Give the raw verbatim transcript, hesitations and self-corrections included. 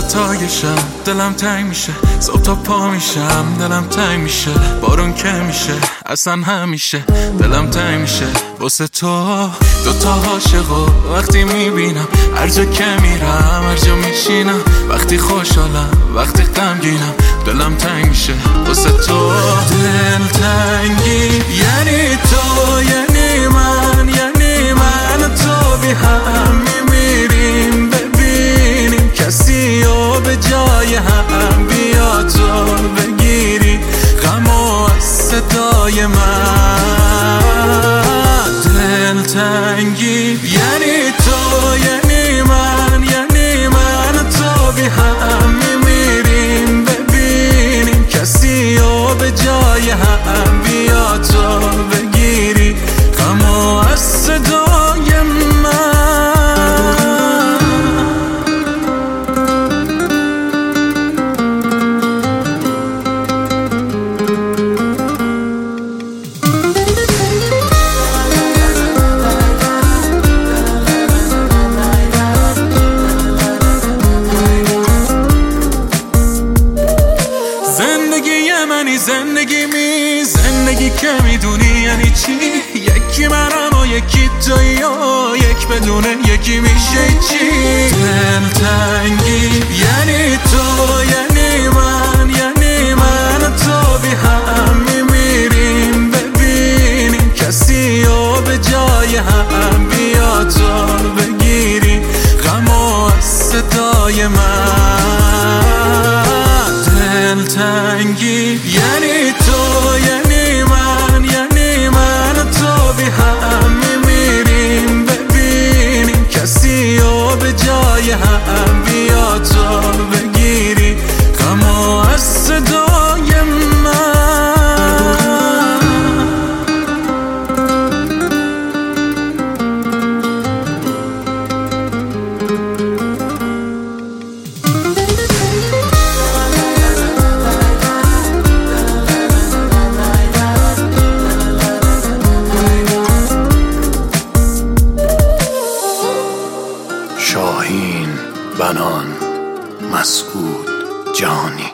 دوتای شب دلم تنگ میشه، صبح تا پا میشم دلم تنگ میشه، بارون که میشه اصلا همیشه دلم تنگ میشه واسه تو. دوتا عاشقو وقتی میبینم، هر جا که میرم هر جا میشینم، وقتی خوشحالم وقتی غمگینم دلم تنگ میشه واسه تو. دل تنگی یعنی تو، یعنی من، یعنی من تو بی هم میمیریم، ببینیم کسی رو به جای هم، بیا تو بگیری غمو از صدای من. دل تنگی یعنی تو، یعنی من، یعنی من تو بی هم میمیریم، ببینیم کسی رو به جای هم، بیا تو بگیری غمو از صدای من. زندگی می زندگی که میدونی یعنی چی، یکی منم و یکی تویی و یک بدونه یکی میشه چی. دل تنگی یعنی تو، یعنی من، یعنی من تو بی هم میمیریم، ببینیم کسی رو به جای هم، بیا تو بگیری غمو از صدای من. دل تنگی یعنی تو، یعنی من، یعنی من تو بی هم میمیریم، ببینیم کسی رو به جای هم، بیا تو بگیری غمو از صدای من. شاهین بنان مسعود جانی.